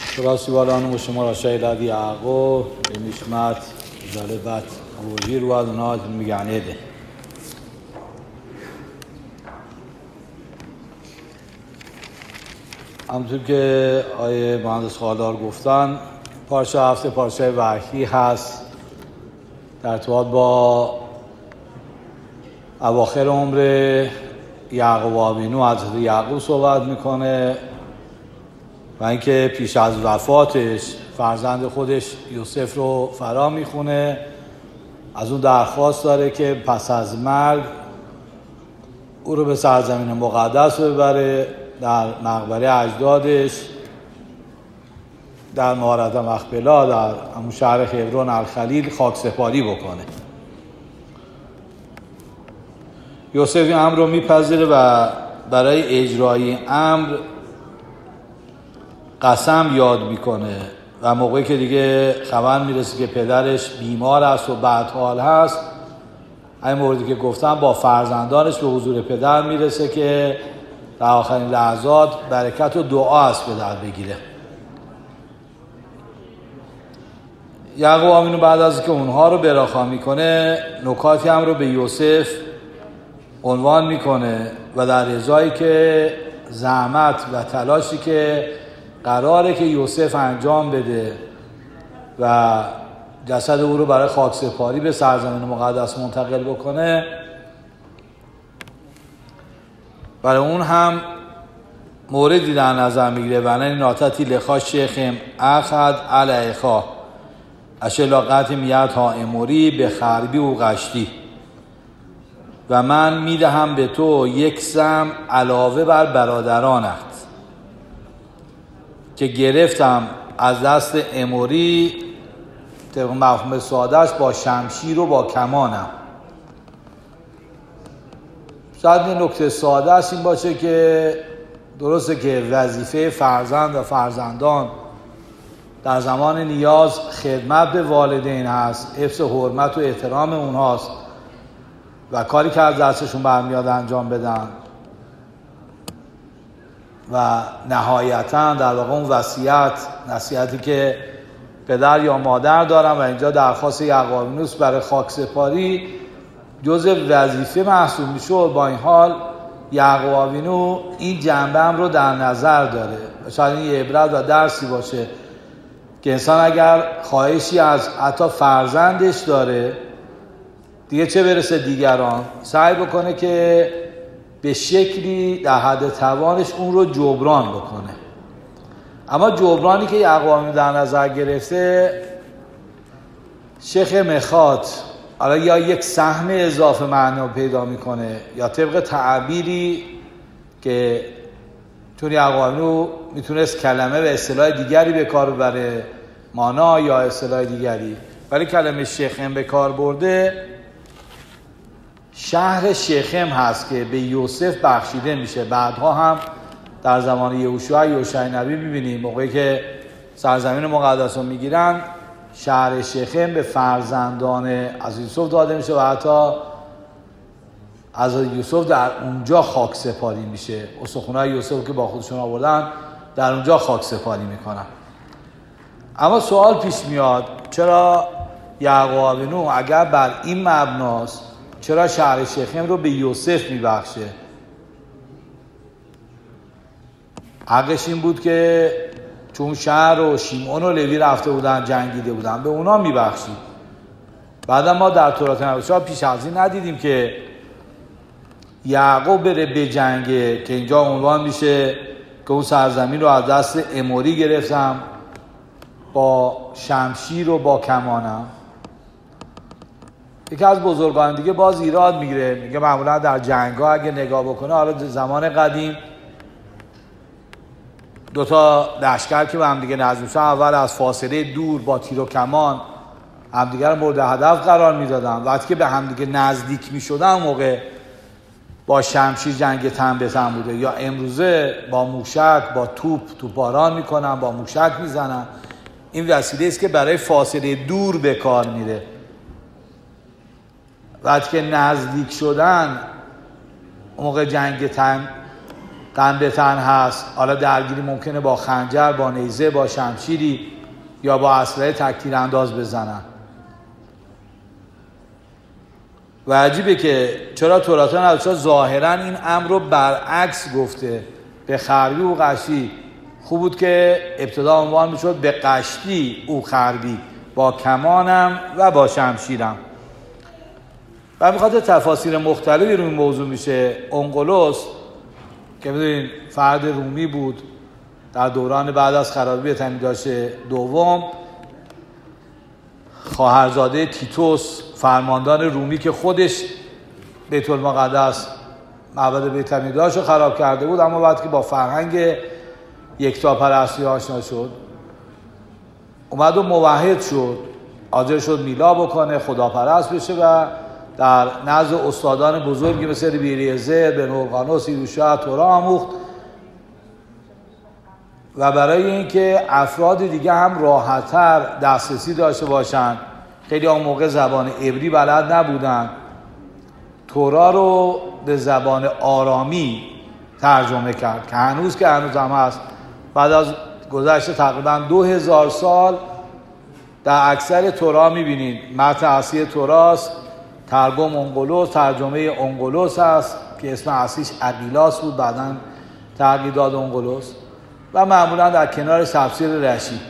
راستی بالان و شما را شایدادی یعقوب به نشمت جالبت وزیر و ناز میگنه ده. همونطور که آیه مهندس خالدار گفتن، پارچه هفته پارچه وحی هست در ارتباط با اواخر عمر یعقوب آوینو. حضرت یعقوب صحبت میکنه و اینکه پیش از وفاتش فرزند خودش یوسف رو فرا میخونه، از اون درخواست داره که پس از مرگ او رو به سرزمین مقدس ببره، در مقبره اجدادش در مهارت مخبلا در همون شهر خبرون الخلیل خاک سپاری بکنه. یوسف این امر رو میپذیره و برای اجرای امر قسم یاد میکنه و موقعی که دیگه خبر میرسه که پدرش بیمار است و بدحال هست، این موردی که گفتم با فرزندانش به حضور پدر میرسه که در آخرین لحظات برکت و دعا از پدر بگیره. یعقوب آوینو بعد از که اونها رو براخا میکنه، نکاتی هم رو به یوسف عنوان میکنه و در ازایی که زحمت و تلاشی که قراره که یوسف انجام بده و جسد او رو برای خاک سپاری به سرزمین مقدس منتقل بکنه، برای اون هم موردی در نظر میگیره. و نه ناتتی لخا شیخم اخد علیخا اشلاقت میت ها اموری به خربی و غشتی، و من میدهم به تو یک سم علاوه بر برادرانت که گرفتم از دست اموری، طبق مفهوم سادهش با شمشیر و با کمانم. شاید این نکته ساده است این باشه که درسته که وظیفه فرزند و فرزندان در زمان نیاز خدمت به والدین هست، حفظ حرمت و احترام اونهاست و کاری که از دستشون برمیاد انجام بدن و نهایتاً در واقع اون نصیحتی که پدر یا مادر دارن و اینجا درخواست یعقوب آوینو برای خاک سپاری جزء وظیفه محسوب میشه. با این حال یعقوب آوینو این جنبه هم رو در نظر داره. شاید این یه عبرت و درسی باشه که انسان اگر خواهشی از حتی فرزندش داره، دیگه چه برسه دیگران، سعی بکنه که به شکلی در حد توانش اون رو جبران بکنه. اما جبرانی که یعقوب آوینو در نظر گرفته شیخ مخاط حالا یا یک سهم اضافه معنا پیدا میکنه یا طبق تعبیری که چون یعقوب آوینو میتونست کلمه و اصطلاح دیگری به کار ببره، مانا یا اصطلاح دیگری، ولی کلمه شیخم به کار برده، شهر شیخم هست که به یوسف بخشیده میشه. بعدها هم در زمان یهوشع نبی میبینیم موقعی که سرزمین مقدس رو میگیرن، شهر شیخم به فرزندان از یوسف داده میشه و حتی از یوسف در اونجا خاک سپاری میشه. استخونهای یوسف که با خودشون آوردن در اونجا خاک سپاری میکنن. اما سوال پیش میاد چرا یعقوب آوینو اگر بر این مبناست چرا شهر شیخم رو به یوسف میبخشه؟ حقش این بود که چون شهر و شیمعون و لوی رفته بودن جنگیده بودن به اونا میبخشید. بعدا ما در تورات نوشته پیش از این ندیدیم که یعقوب بره به جنگه که اینجا عنوان میشه که اون سرزمین رو از دست اموری گرفتم با شمشیر و با کمانم. یکی از بزرگان دیگه باز ایراد میگیره، میگه معمولا در جنگ‌ها اگه نگاه بکنه، حالا زمان قدیم دوتا لشکر که به هم دیگه نزدیک میشن اول از فاصله دور با تیر و کمان همدیگه رو مورد هدف قرار میدادن، وقتی که به همدیگه نزدیک میشدن موقع با شمشیر جنگ تن به تن بوده. یا امروزه با موشک با توپاران میکنن، با موشک میزنن. این وسیله است که برای فاصله دور به کار میره. وقتی که نزدیک شدن موقع جنگ تن تن به تن هست، حالا درگیری ممکنه با خنجر، با نیزه، با شمشیری یا با اسلحه تک تیر انداز بزنن. و عجیبه که چرا تورات نداشت ظاهرا این امر رو برعکس گفته به خربی و قشتی. خوب بود که ابتدا عنوان میشد به قشتی او خربی، با کمانم و با شمشیرم. و میخواد تفاسیر مختلفی روی این موضوع میشه. اونقلوس که میدونین فرد رومی بود در دوران بعد از خرابی تمیداش دوم، خواهرزاده تیتوس فرماندان رومی که خودش بیت المقدس معبد بیت تمیداش رو خراب کرده بود، اما بعد که با فرهنگ یکتاپرستی آشنا شد اومد و موحد شد، حاضر شد میلا بکنه، خداپرست بشه و در نزد استادان بزرگی مثل بیریزه، بن هرقانوس، یوشع تورا آموخت و برای اینکه افراد دیگه هم راحت‌تر دسترسی داشته باشن، خیلی اون موقع زبان عبری بلد نبودن، تورا رو به زبان آرامی ترجمه کرد که هنوز هم هست. بعد از گذشت تقریبا 2000 سال در اکثر تورا میبینید متن اصلی توراست، ترجمه اونقلوس، ترجمه اونقلوس هست که اسم اصلیش اقیلاس بود، بعداً تغییر داد اونقلوس، و معمولا در کنار تفسیر رشید.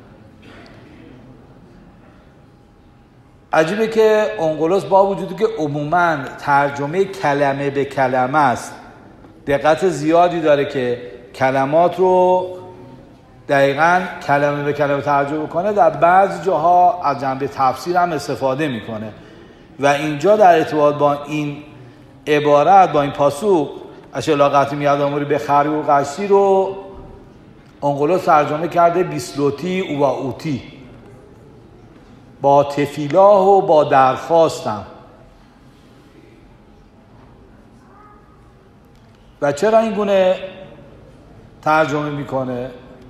عجیبه که اونقلوس با وجودی که عموماً ترجمه کلمه به کلمه است، دقت زیادی داره که کلمات رو دقیقاً کلمه به کلمه ترجمه کنه، در بعضی جاها از جنبه تفسیر هم استفاده میکنه و اینجا در ارتباط با این عبارت، با این پاسوق اشلاقت میاد اموری به خری و قشتی رو اونقلوس ترجمه کرده بیسلوتی و اوتی، با تفیلاه و با درخواستم. و چرا این گونه ترجمه میکنه؟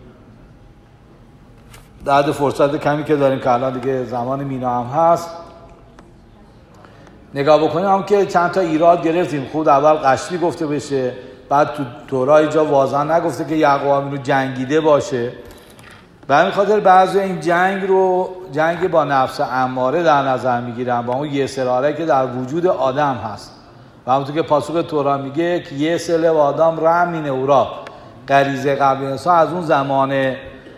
بعد فرصت کمی که داریم که الان دیگه زمان مینا هم هست نگاه بکنیم، هم که چند تا ایراد گرفتیم. خود اول قشتی گفته بشه، بعد تو تورای جا واضح نگفته که یعقوب رو جنگیده باشه، و همین خاطر بعضی این جنگ رو جنگ با نفس اماره در نظر میگیرن، با اون یه سراره که در وجود آدم هست. و همونطور که پاسخ تورا میگه که یه سله و آدم رمینه اورا، غریزه قبل انسان از اون زمان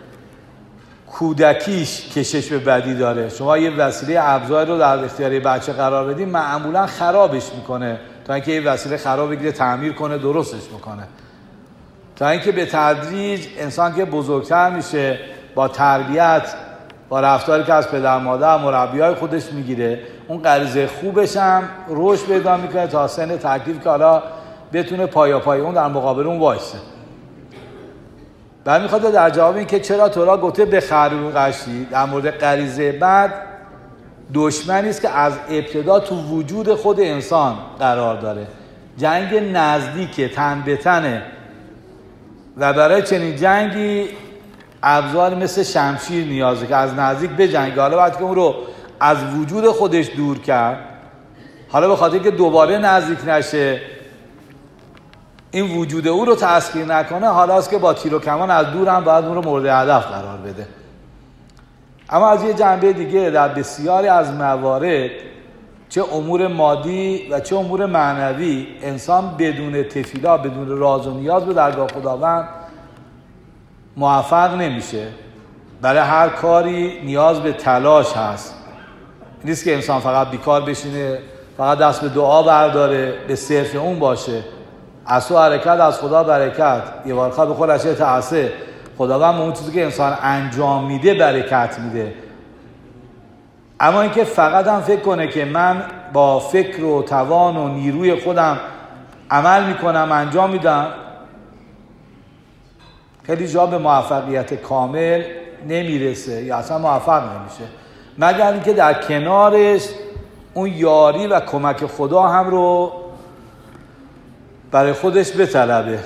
کودکیش کشش به بدی داره. شما یه وسیله ابزار رو در اختیار بچه قرار بدین، معمولا خرابش میکنه تا اینکه یه وسیله خراب بگیره تعمیر کنه، درستش بکنه، تا اینکه به تدریج انسان که بزرگتر میشه با تربیت، با رفتاری که از پدر مادر مربیای خودش میگیره، اون غریزه خوبش هم رشد پیدا میکنه تا سن تکلیف که حالا بتونه پای اون در مقابل اون وایسه. بعد میخواد در جواب این که چرا تورا گفته به خری و قشتی در مورد غریزه بد، دشمنی است که از ابتدا تو وجود خود انسان قرار داره، جنگ نزدیک تن به تنه و برای چنین جنگی ابزار مثل شمشیر نیازه که از نزدیک بجنگه. حالا بعد که اون رو از وجود خودش دور کرد، حالا به خاطر که دوباره نزدیک نشه، این وجود او رو تسخیر نکنه، حالا است که با تیر و کمان از دور هم باید اون رو مورد هدف قرار بده. اما از یه جنبه دیگه در بسیاری از موارد، چه امور مادی و چه امور معنوی، انسان بدون تفیلا، بدون راز و نیاز به درگاه خداوند موفق نمیشه. برای هر کاری نیاز به تلاش هست. نیست که انسان فقط بیکار بشینه، فقط دست به دعا برداره، به صرف اون باشه. از تو حرکت از خدا برکت، یه وارخا به خودش تعصه. خداوند اون چیزی که انسان انجام میده برکت میده. اما اینکه فقط هم فکر کنه که من با فکر و توان و نیروی خودم عمل میکنم، انجام میدم، خیلی جا به موفقیت کامل نمیرسه یا اصلا موفق نمیشه، مگر اینکه در کنارش اون یاری و کمک خدا هم رو برای خودش بطلبه.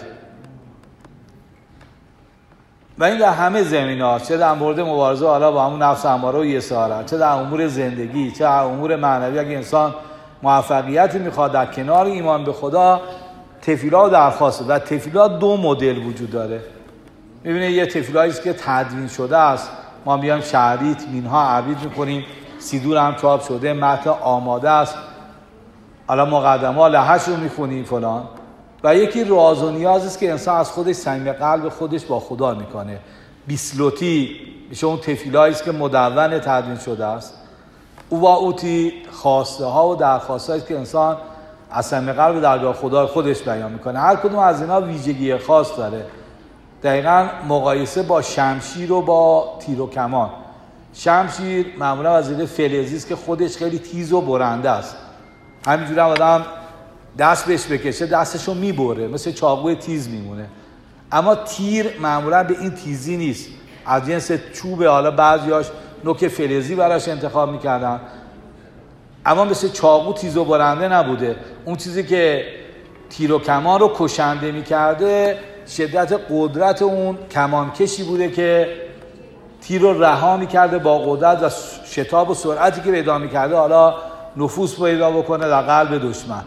و این در همه زمینه‌ها، چه در مورد مبارزه حالا با همون نفس اماره و یساره، چه در امور زندگی، چه در امور معنوی. اگه انسان موفقیتی میخواد در کنار ایمان به خدا، تفیلا و درخواسته. و تفیلا دو مدل وجود داره. میبینید یه تفیلایی است که تدوین شده است، ما میایم شعریت مینها عبید میکنیم، سیدور هم چاپ شده، متن آماده است، حالا مقدمه لحش رو میخونیم فلان. و یکی راز و نیاز است که انسان از خودش صمیم قلب خودش با خدا میکنه. بیسلوتی میشه اون تفیلایی است که مدون تدوین شده است. اوتی خواسته ها و درخواسته است که انسان از صمیم قلب درگاه خدا خودش بیان میکنه. هر کدوم از اینا ویژگی خاص داره. دقیقاً مقایسه با شمشیر و با تیر و کمان. شمشیر معمولا وسیله فلزی است که خودش خیلی تیز و برنده است. همینجوری هم آدم دست بهش بکشه دستشو میبره، مثل چاقوی تیز میمونه. اما تیر معمولا به این تیزی نیست، از جنس چوب، حالا بعضیاش نوک فلزی براش انتخاب میکردن، اما مثل چاقو تیز و برنده نبوده. اون چیزی که تیر و کمان رو کشنده میکرده شدت قدرت اون کمانکشی بوده که تیر رو رها میکرده با قدرت و شتاب و سرعتی که پیدا میکرده حالا نفوذ پیدا بکنه در قلب دشمن.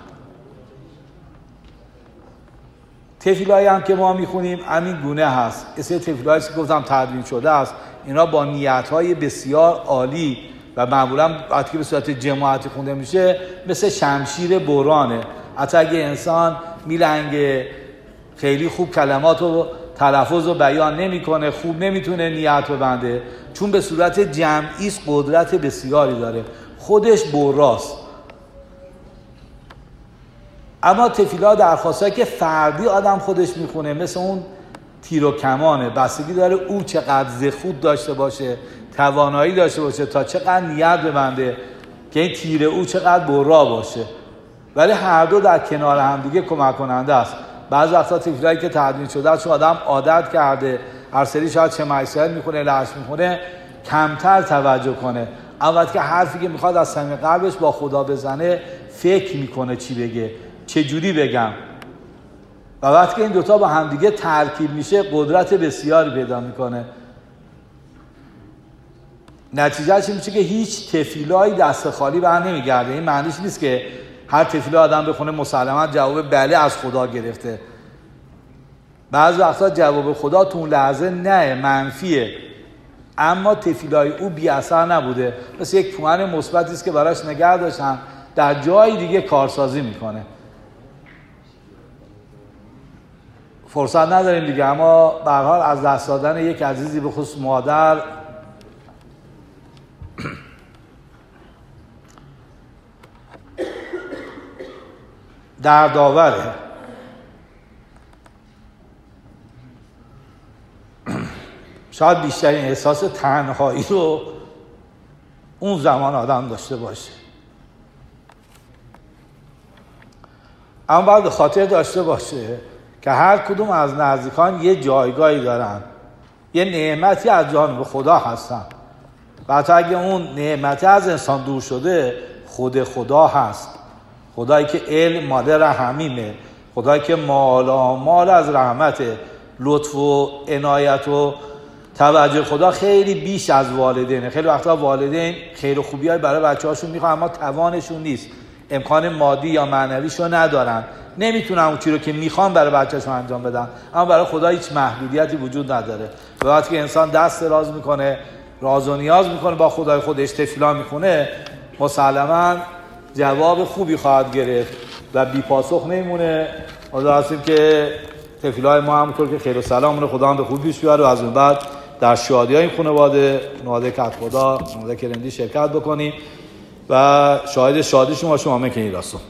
تفیلایی هم که ما میخونیم همین گونه هست. اسم تفیلایی که گفتم تدوین شده است، اینا با نیت‌های بسیار عالی و معمولا وقتی به صورت جماعتی خونده میشه مثل شمشیر برانه. حتی اگه انسان میلنگه، خیلی خوب کلمات رو تلفظ و بیان نمیکنه، خوب نمیتونه نیت ببنده، چون به صورت جمعی قدرت بسیاری داره، خودش براست. اما تفیلا درخواستایی که فردی آدم خودش میخونه مثل اون تیر و کمانه، بستگی داره او چقدر زخود داشته باشه، توانایی داشته باشه تا چقدر نیت ببنده که این تیر او چقدر برا باشه. ولی هر دو در کنار هم دیگه کمک کننده است. بعضی وقتا تفیلایی که تدوین شده است چون آدم عادت کرده هر سری شاید چه معصیت میخونه، لحش میخونه، کمتر توجه کنه. اما وقتی که حرفی که میخواد از صمیم قلبش با خدا بزنه فکر میکنه چی بگه، چه جوری بگم. و وقتی که این دوتا با همدیگه ترکیب میشه قدرت بسیاری پیدا میکنه. نتیجهش این میشه که هیچ تفیلایی دست خالی بر نمیگرده. این معنیش نیست که هر تفیلا آدم بخونه مسلماً جواب بله از خدا گرفته. بعضی وقتا جواب خدا تو اون لحظه نه، منفیه، اما تفیلای او بی اثر نبوده، مثل یک پوان مثبتی است که براش نگه داشتن، در جای دیگه کارسازی میکنه. فرصت نداریم دیگه، اما به هر حال از دست دادن یک عزیزی به خصوص مادر دردآوره. شاید بیشترین احساس تنهایی رو اون زمان آدم داشته باشه. اما باید خاطر داشته باشه که هر کدوم از نزدیکان یه جایگاهی دارن، یه نعمتی از جانب خدا هستن. و حتی اگه اون نعمتی از انسان دور شده، خود خدا هست. خدایی که علم مادر رحمیمه، خدایی که مال از رحمته، لطف و عنایت و توجه خدا خیلی بیش از والدینه. خیلی وقتا والدین خیر و خوبی‌های برای بچه‌هاشون میخوان اما توانشون نیست، امکان مادی یا معنویشو ندارن، نمیتونن اون چیزی رو که میخوان برای بچه‌شون انجام بدن. اما برای خدا هیچ محدودیتی وجود نداره. وقتی که انسان دست دراز میکنه، راز و نیاز میکنه با خدای خودش، تفیلا میخونه، مسلماً جواب خوبی خواهد گرفت و بی پاسخ نمیمونه. امیدوار هستیم که تفیلای ما همونطور که خیر و سلام رو خدا هم به خوب پیش بیاره و از اون بعد در شادی‌های این خانواده کت خدا، خانواده کرندی شرکت بکنیم و شاهد شادیشون باشیم. آمین که این راستو.